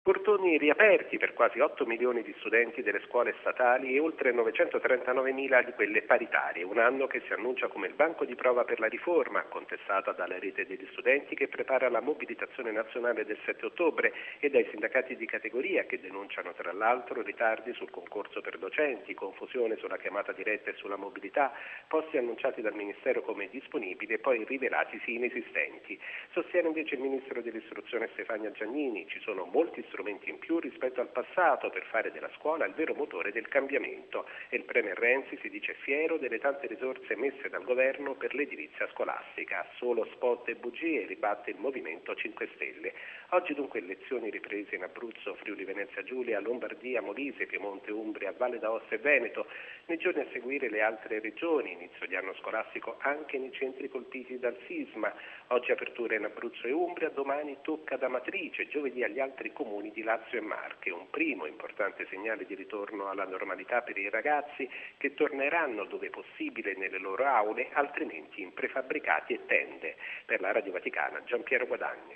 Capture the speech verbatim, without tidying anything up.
Portoni riaperti per quasi otto milioni di studenti delle scuole statali e oltre novecentotrentanovanomila di quelle paritarie, un anno che si annuncia come il banco di prova per la riforma, contestata dalla rete degli studenti che prepara la mobilitazione nazionale del sette ottobre e dai sindacati di categoria che denunciano tra l'altro ritardi sul concorso per docenti, confusione sulla chiamata diretta e sulla mobilità, posti annunciati dal Ministero come disponibili e poi rivelatisi inesistenti. Sostiene invece il Ministro dell'Istruzione Stefania Giannini, ci sono molti strumenti in più rispetto al passato per fare della scuola il vero motore del cambiamento e il Premier Renzi si dice fiero delle tante risorse messe dal governo per l'edilizia scolastica. Solo spot e bugie, ribatte il Movimento cinque Stelle. Oggi dunque lezioni riprese in Abruzzo, Friuli Venezia Giulia, Lombardia, Molise, Piemonte, Umbria, Valle d'Aosta e Veneto. Nei giorni a seguire le altre regioni, inizio di anno scolastico anche nei centri colpiti dal sisma. Oggi apertura in Abruzzo e Umbria, domani tocca ad Amatrice, giovedì agli altri comuni di Lazio e Marche, un primo importante segnale di ritorno alla normalità per i ragazzi che torneranno dove possibile nelle loro aule, altrimenti in prefabbricati e tende. Per la Radio Vaticana, Giampiero Guadagni.